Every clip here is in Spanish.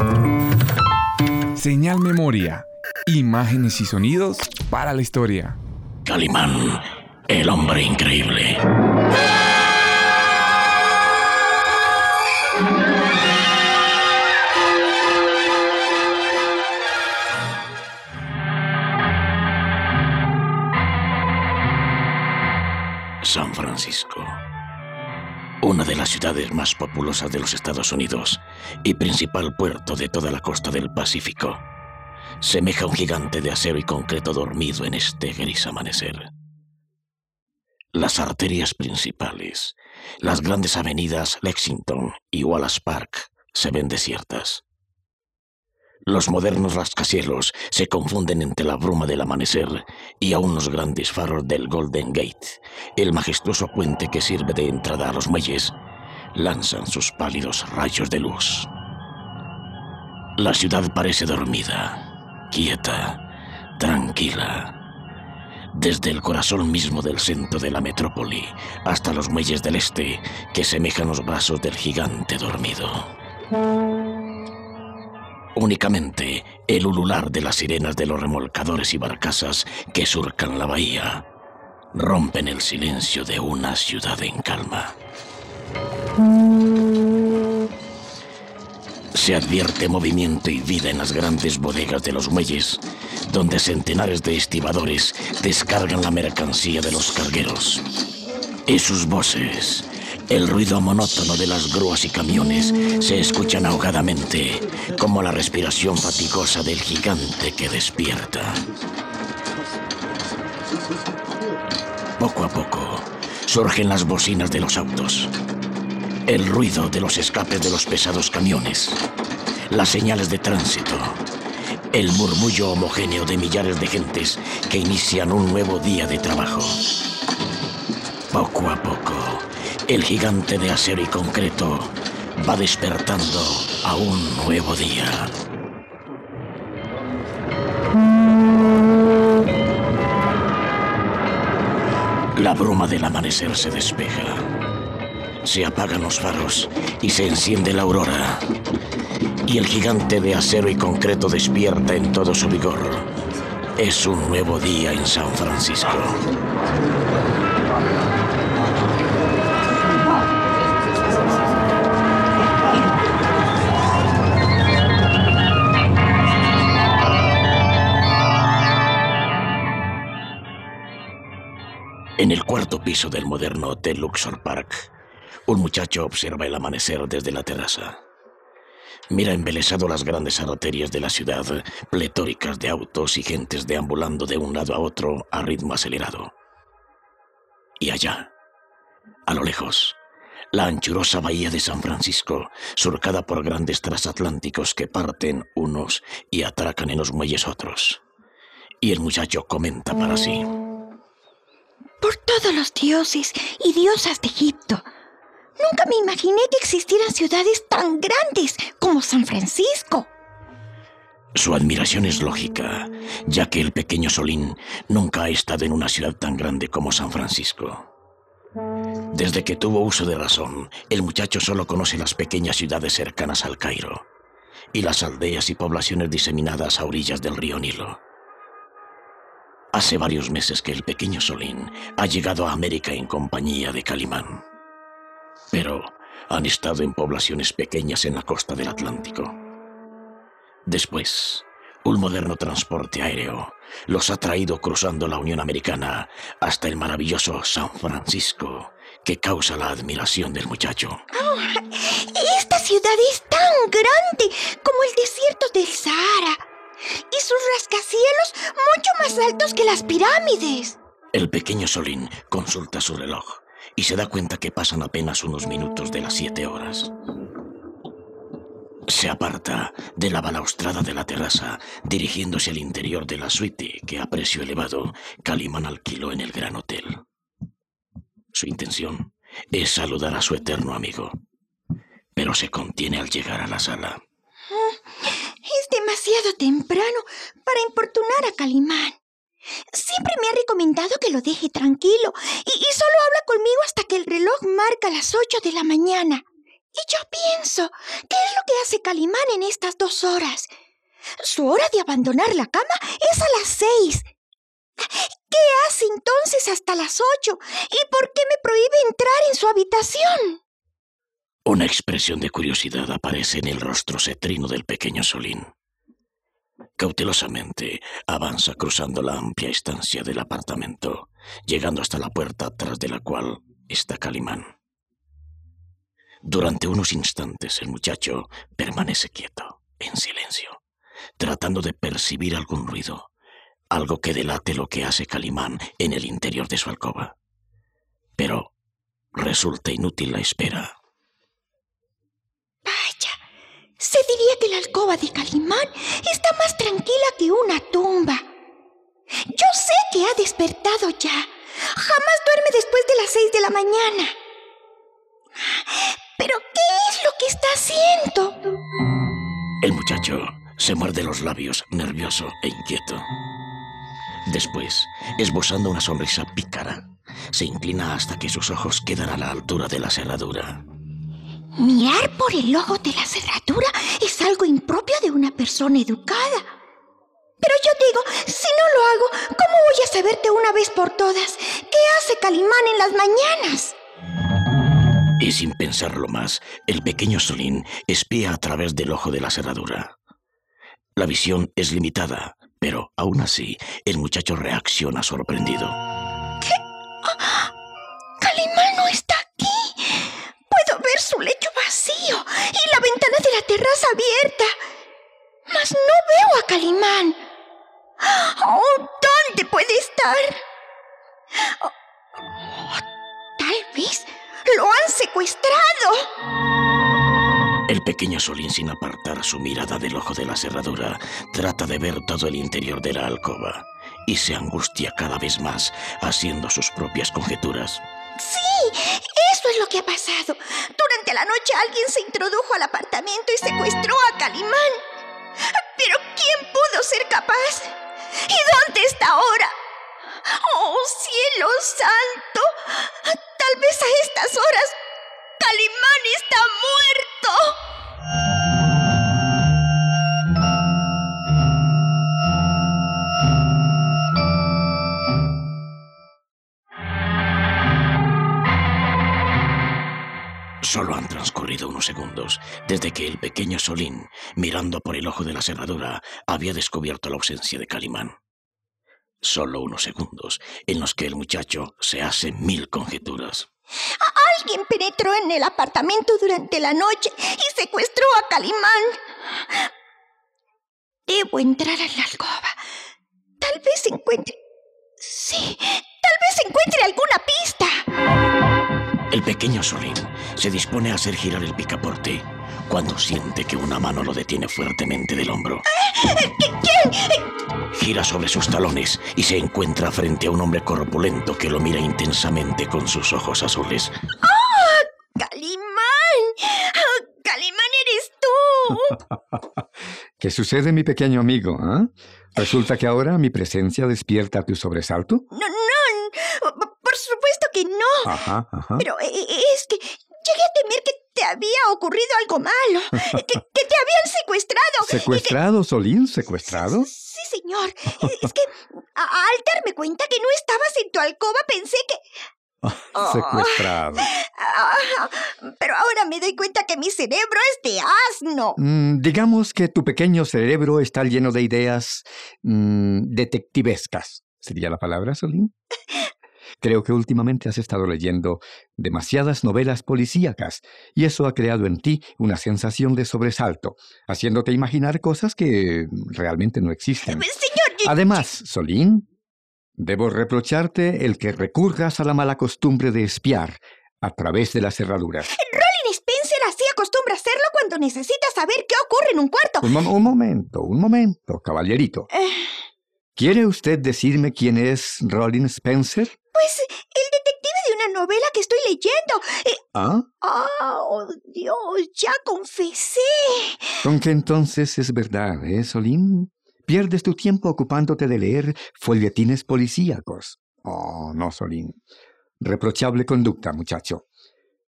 Señal Memoria. Imágenes y sonidos para la historia. Calimán, el hombre increíble. San Francisco, una de las ciudades más populosas de los Estados Unidos y principal puerto de toda la costa del Pacífico, semeja un gigante de acero y concreto dormido en este gris amanecer. Las arterias principales, las grandes avenidas Lexington y Wallace Park se ven desiertas. Los modernos rascacielos se confunden entre la bruma del amanecer y aún los grandes faros del Golden Gate, el majestuoso puente que sirve de entrada a los muelles, lanzan sus pálidos rayos de luz. La ciudad parece dormida, quieta, tranquila. Desde el corazón mismo del centro de la metrópoli hasta los muelles del este que semejan los brazos del gigante dormido. Únicamente el ulular de las sirenas de los remolcadores y barcazas que surcan la bahía rompen el silencio de una ciudad en calma. Se advierte movimiento y vida en las grandes bodegas de los muelles, donde centenares de estibadores descargan la mercancía de los cargueros. Y sus voces, el ruido monótono de las grúas y camiones, se escuchan ahogadamente, como la respiración fatigosa del gigante que despierta. Poco a poco, surgen las bocinas de los autos, el ruido de los escapes de los pesados camiones, las señales de tránsito, el murmullo homogéneo de millares de gentes que inician un nuevo día de trabajo. Poco a poco, el gigante de acero y concreto va despertando a un nuevo día. La bruma del amanecer se despeja. Se apagan los faros y se enciende la aurora. Y el gigante de acero y concreto despierta en todo su vigor. Es un nuevo día en San Francisco. En el cuarto piso del moderno Hotel Luxor Park, un muchacho observa el amanecer desde la terraza. Mira embelesado las grandes arterias de la ciudad, pletóricas de autos y gentes deambulando de un lado a otro a ritmo acelerado. Y allá, a lo lejos, la anchurosa bahía de San Francisco, surcada por grandes transatlánticos que parten unos y atracan en los muelles otros. Y el muchacho comenta para sí: por todos los dioses y diosas de Egipto, nunca me imaginé que existieran ciudades tan grandes como San Francisco. Su admiración es lógica, ya que el pequeño Solín nunca ha estado en una ciudad tan grande como San Francisco. Desde que tuvo uso de razón, el muchacho solo conoce las pequeñas ciudades cercanas al Cairo y las aldeas y poblaciones diseminadas a orillas del río Nilo. Hace varios meses que el pequeño Solín ha llegado a América en compañía de Calimán. Pero han estado en poblaciones pequeñas en la costa del Atlántico. Después, un moderno transporte aéreo los ha traído cruzando la Unión Americana hasta el maravilloso San Francisco, que causa la admiración del muchacho. Oh, esta ciudad es tan grande como el desierto del Sahara y sus rascacielos mucho más altos que las pirámides. El pequeño Solín consulta su reloj y se da cuenta que pasan apenas unos minutos de las 7 horas. Se aparta de la balaustrada de la terraza, dirigiéndose al interior de la suite que a precio elevado Calimán alquiló en el Gran Hotel. Su intención es saludar a su eterno amigo, pero se contiene al llegar a la sala. Es demasiado temprano para importunar a Calimán. Siempre me ha recomendado que lo deje tranquilo y solo habla conmigo hasta que el reloj marca las 8 de la mañana. Y yo pienso, ¿qué es lo que hace Calimán en estas 2 horas? Su hora de abandonar la cama es a las 6. ¿Qué hace entonces hasta las 8? ¿Y por qué me prohíbe entrar en su habitación? Una expresión de curiosidad aparece en el rostro cetrino del pequeño Solín. Cautelosamente avanza cruzando la amplia estancia del apartamento, llegando hasta la puerta tras de la cual está Calimán. Durante unos instantes el muchacho permanece quieto, en silencio, tratando de percibir algún ruido, algo que delate lo que hace Calimán en el interior de su alcoba. Pero resulta inútil la espera. Vaya, se diría que la alcoba de Calimán está más tranquila que una tumba. Yo sé que ha despertado ya. Jamás duerme después de las 6 de la mañana. ¿Pero qué es lo que está haciendo? El muchacho se muerde los labios, nervioso e inquieto. Después, esbozando una sonrisa pícara, se inclina hasta que sus ojos quedan a la altura de la cerradura. Mirar por el ojo de la cerradura es algo impropio de una persona educada. Pero yo digo, si no lo hago, ¿cómo voy a saber de una vez por todas qué hace Calimán en las mañanas? Y sin pensarlo más, el pequeño Solín espía a través del ojo de la cerradura. La visión es limitada, pero aún así, el muchacho reacciona sorprendido. ¿Qué? ¡Calimán no está aquí! Puedo ver su lecho vacío y la ventana de la terraza abierta. Mas no veo a Calimán. Oh, ¿dónde puede estar? Tal vez lo han secuestrado. El pequeño Solín, sin apartar su mirada del ojo de la cerradura, trata de ver todo el interior de la alcoba y se angustia cada vez más, haciendo sus propias conjeturas. Sí, eso es lo que ha pasado. Durante la noche alguien se introdujo al apartamento y secuestró a Calimán. ¿Pero quién pudo ser capaz? ¿Y dónde está ahora? ¡Oh, cielo santo! Tal vez a estas horas Calimán está muerto. Solo han transcurrido unos segundos desde que el pequeño Solín, mirando por el ojo de la cerradura, había descubierto la ausencia de Calimán. Solo unos segundos en los que el muchacho se hace 1000 conjeturas. Alguien penetró en el apartamento durante la noche y secuestró a Calimán. Debo entrar a la alcoba. Tal vez encuentre... Sí, tal vez encuentre alguna pista. El pequeño Solín se dispone a hacer girar el picaporte cuando siente que una mano lo detiene fuertemente del hombro. ¿Quién? Gira sobre sus talones y se encuentra frente a un hombre corpulento que lo mira intensamente con sus ojos azules. ¡Oh, Calimán! ¡Oh, Calimán eres tú! ¿Qué sucede, mi pequeño amigo? ¿Resulta que ahora mi presencia despierta tu sobresalto? No, por supuesto que no. Ajá. Pero es que llegué a temer que te había ocurrido algo malo, que te habían secuestrado. ¿Secuestrado, Solín? ¿Secuestrado? Sí, señor. Es que al darme cuenta que no estabas en tu alcoba pensé que... Secuestrado. Pero ahora me doy cuenta que mi cerebro es de asno. Digamos que tu pequeño cerebro está lleno de ideas detectivescas. ¿Sería la palabra, Solín? Creo que últimamente has estado leyendo demasiadas novelas policíacas y eso ha creado en ti una sensación de sobresalto, haciéndote imaginar cosas que realmente no existen. Señor, Además, Solín, debo reprocharte el que recurras a la mala costumbre de espiar a través de las cerraduras. Rollin Spencer así acostumbra hacerlo cuando necesita saber qué ocurre en un cuarto. Un momento, caballerito. ¿Quiere usted decirme quién es Rollin Spencer? Pues el detective de una novela que estoy leyendo. Oh, Dios, ya confesé. Con que entonces es verdad, Solín. Pierdes tu tiempo ocupándote de leer folletines policíacos. Oh, no, Solín. Reprochable conducta, muchacho.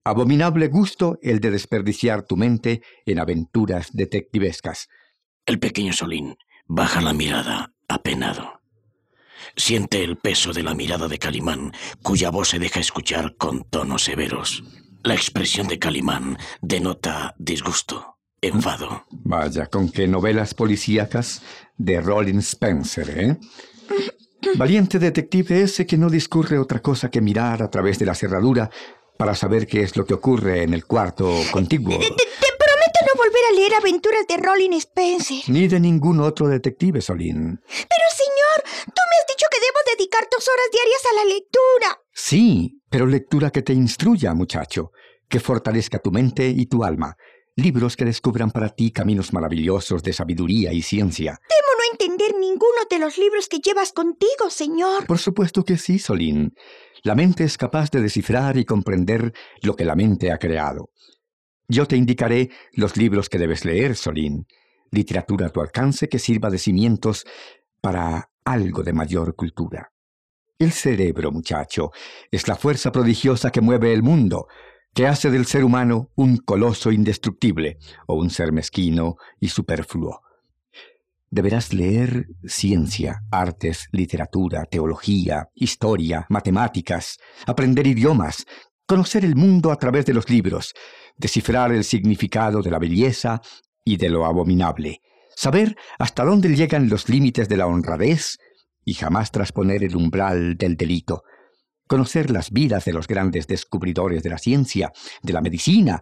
Abominable gusto el de desperdiciar tu mente en aventuras detectivescas. El pequeño Solín baja la mirada, apenado. Siente el peso de la mirada de Calimán, cuya voz se deja escuchar con tonos severos. La expresión de Calimán denota disgusto, enfado. Vaya, con qué novelas policíacas de Rollin Spencer, ¿eh? Valiente detective ese que no discurre otra cosa que mirar a través de la cerradura para saber qué es lo que ocurre en el cuarto contiguo. Te prometo no volver a leer aventuras de Rollin Spencer. Ni de ningún otro detective, Solín. Pero, señor, tú me has dicho que debo dedicar 2 horas diarias a la lectura. Sí, pero lectura que te instruya, muchacho, que fortalezca tu mente y tu alma. Libros que descubran para ti caminos maravillosos de sabiduría y ciencia. Temo no entender ninguno de los libros que llevas contigo, señor. Por supuesto que sí, Solín. La mente es capaz de descifrar y comprender lo que la mente ha creado. Yo te indicaré los libros que debes leer, Solín. Literatura a tu alcance que sirva de cimientos para algo de mayor cultura. El cerebro, muchacho, es la fuerza prodigiosa que mueve el mundo, que hace del ser humano un coloso indestructible o un ser mezquino y superfluo. Deberás leer ciencia, artes, literatura, teología, historia, matemáticas, aprender idiomas, conocer el mundo a través de los libros, descifrar el significado de la belleza y de lo abominable, saber hasta dónde llegan los límites de la honradez y jamás trasponer el umbral del delito, conocer las vidas de los grandes descubridores de la ciencia, de la medicina,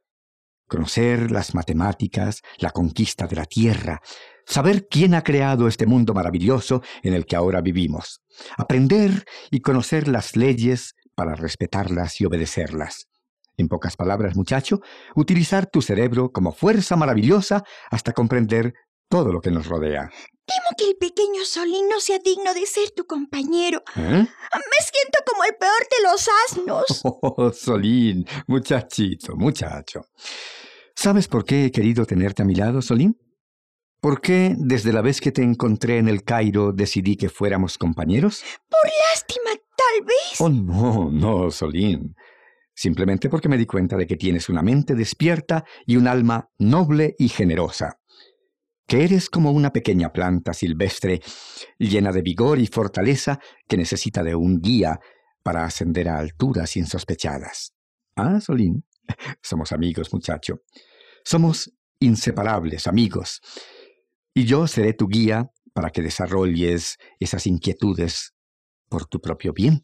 conocer las matemáticas, la conquista de la tierra, saber quién ha creado este mundo maravilloso en el que ahora vivimos, aprender y conocer las leyes para respetarlas y obedecerlas. En pocas palabras, muchacho, utilizar tu cerebro como fuerza maravillosa hasta comprender todo lo que nos rodea. Temo que el pequeño Solín no sea digno de ser tu compañero. ¿Eh? Me siento como el peor de los asnos. Oh, Solín, muchachito, muchacho. ¿Sabes por qué he querido tenerte a mi lado, Solín? ¿Por qué desde la vez que te encontré en el Cairo decidí que fuéramos compañeros? Por lástima, tal vez. Oh, no, Solín. Simplemente porque me di cuenta de que tienes una mente despierta y un alma noble y generosa. Que eres como una pequeña planta silvestre llena de vigor y fortaleza que necesita de un guía para ascender a alturas insospechadas. Ah, Solín, somos amigos, muchacho. Somos inseparables amigos. Y yo seré tu guía para que desarrolles esas inquietudes por tu propio bien.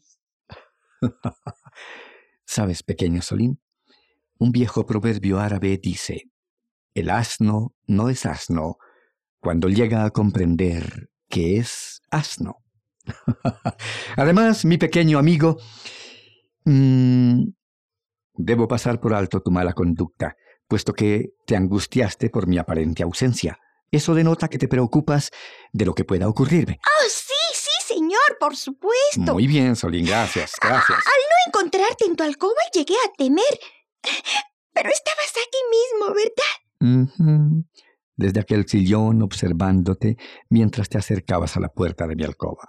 ¿Sabes, pequeño Solín? Un viejo proverbio árabe dice: el asno no es asno cuando llega a comprender que es asno. Además, mi pequeño amigo, debo pasar por alto tu mala conducta, puesto que te angustiaste por mi aparente ausencia. Eso denota que te preocupas de lo que pueda ocurrirme. Oh, sí, señor, por supuesto. Muy bien, Solín, gracias. Al no encontrarte en tu alcoba llegué a temer. Pero estabas aquí mismo, ¿verdad? Desde aquel sillón observándote mientras te acercabas a la puerta de mi alcoba.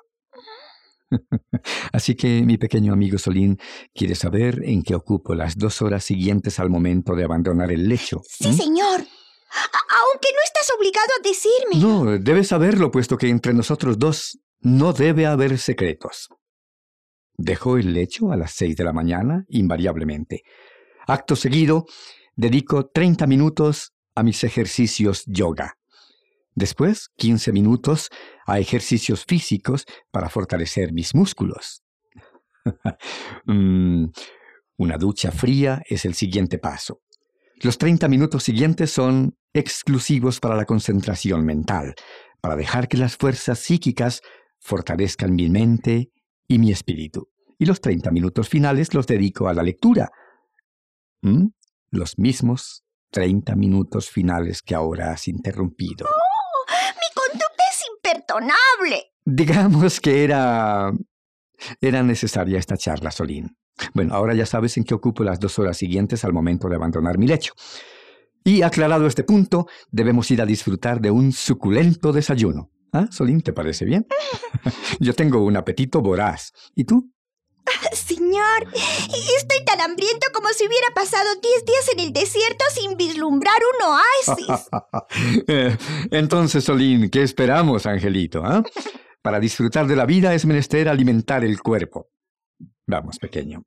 Así que, mi pequeño amigo Solín, ¿quieres saber en qué ocupo las 2 horas siguientes al momento de abandonar el lecho? Sí, señor. Aunque no estás obligado a decirme. No, debes saberlo, puesto que entre nosotros dos no debe haber secretos. Dejo el lecho a las 6 de la mañana, invariablemente. Acto seguido, dedico 30 minutos a mis ejercicios yoga. Después, 15 minutos a ejercicios físicos para fortalecer mis músculos. Una ducha fría es el siguiente paso. Los 30 minutos siguientes son exclusivos para la concentración mental, para dejar que las fuerzas psíquicas fortalezcan mi mente y mi espíritu. Y los 30 minutos finales los dedico a la lectura. Los mismos 30 minutos finales que ahora has interrumpido. ¡Oh! ¡Mi conducta es imperdonable! Digamos que era necesaria esta charla, Solín. Bueno, ahora ya sabes en qué ocupo las 2 horas siguientes al momento de abandonar mi lecho. Y aclarado este punto, debemos ir a disfrutar de un suculento desayuno. ¿Ah, Solín, te parece bien? Yo tengo un apetito voraz. ¿Y tú? Señor, estoy tan hambriento como si hubiera pasado 10 días en el desierto sin vislumbrar un oasis. Entonces, Solín, ¿qué esperamos, Angelito? Para disfrutar de la vida es menester alimentar el cuerpo. Vamos, pequeño.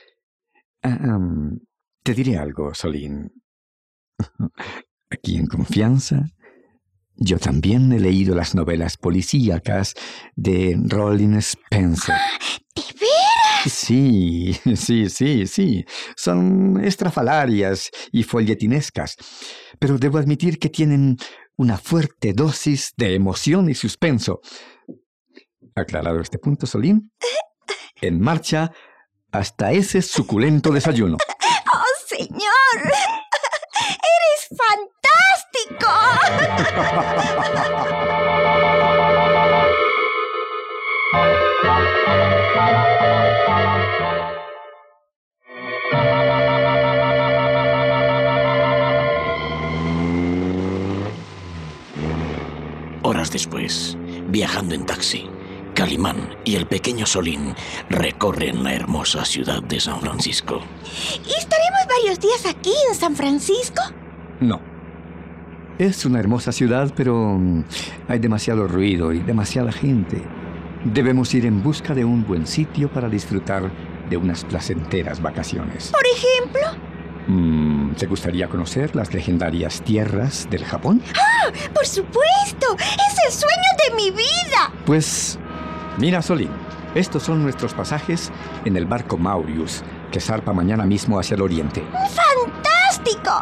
Te diré algo, Solín. Aquí en confianza, yo también he leído las novelas policíacas de Rollin Spencer. ¿De veras? Sí. Son estrafalarias y folletinescas, pero debo admitir que tienen una fuerte dosis de emoción y suspenso. Aclarado este punto, Solín, en marcha hasta ese suculento desayuno. ¡Oh, señor! ¡Eres fantástico! Horas después, viajando en taxi, Calimán y el pequeño Solín recorren la hermosa ciudad de San Francisco. ¿Estaremos varios días aquí en San Francisco? No. Es una hermosa ciudad, pero hay demasiado ruido y demasiada gente. Debemos ir en busca de un buen sitio para disfrutar de unas placenteras vacaciones. ¿Por ejemplo? ¿Te gustaría conocer las legendarias tierras del Japón? ¡Ah! ¡Por supuesto! ¡Es el sueño de mi vida! Pues, mira, Solín, estos son nuestros pasajes en el barco Maurius, que zarpa mañana mismo hacia el oriente. ¡Fantástico!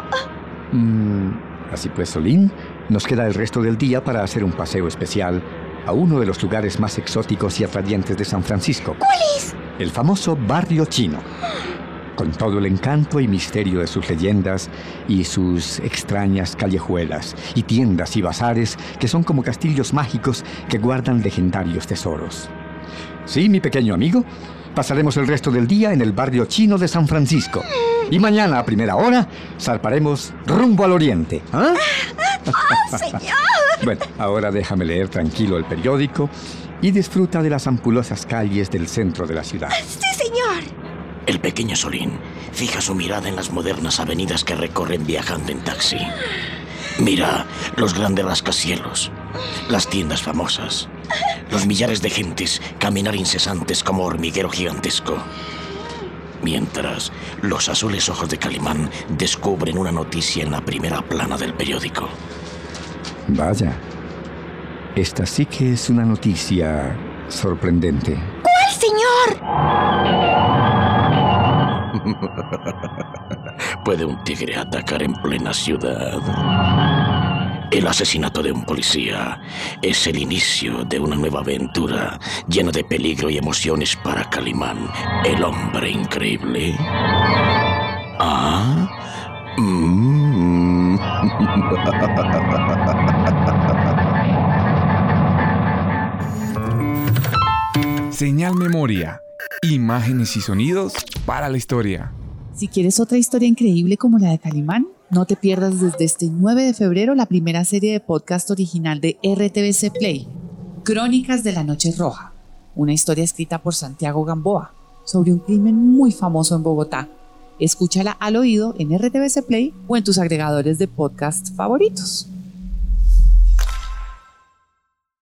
Así pues, Solín, nos queda el resto del día para hacer un paseo especial a uno de los lugares más exóticos y atrayentes de San Francisco. ¿Cuál es? El famoso barrio chino, con todo el encanto y misterio de sus leyendas y sus extrañas callejuelas y tiendas y bazares que son como castillos mágicos que guardan legendarios tesoros. Sí, mi pequeño amigo, pasaremos el resto del día en el barrio chino de San Francisco. Y mañana a primera hora zarparemos rumbo al oriente. ¡Oh, señor! Bueno, ahora déjame leer tranquilo el periódico y disfruta de las ampulosas calles del centro de la ciudad. ¡Sí, señor! El pequeño Solín fija su mirada en las modernas avenidas que recorren viajando en taxi. Mira los grandes rascacielos, las tiendas famosas, los millares de gentes caminar incesantes como hormiguero gigantesco. Mientras, los azules ojos de Calimán descubren una noticia en la primera plana del periódico. Vaya, esta sí que es una noticia sorprendente. ¿Cuál, señor? ¿Puede un tigre atacar en plena ciudad? El asesinato de un policía es el inicio de una nueva aventura llena de peligro y emociones para Calimán, el hombre increíble. Señal Memoria. Imágenes y sonidos para la historia. Si quieres otra historia increíble como la de Calimán, no te pierdas desde este 9 de febrero la primera serie de podcast original de RTVC Play, Crónicas de la Noche Roja, una historia escrita por Santiago Gamboa sobre un crimen muy famoso en Bogotá. Escúchala al oído en RTVC Play o en tus agregadores de podcast favoritos.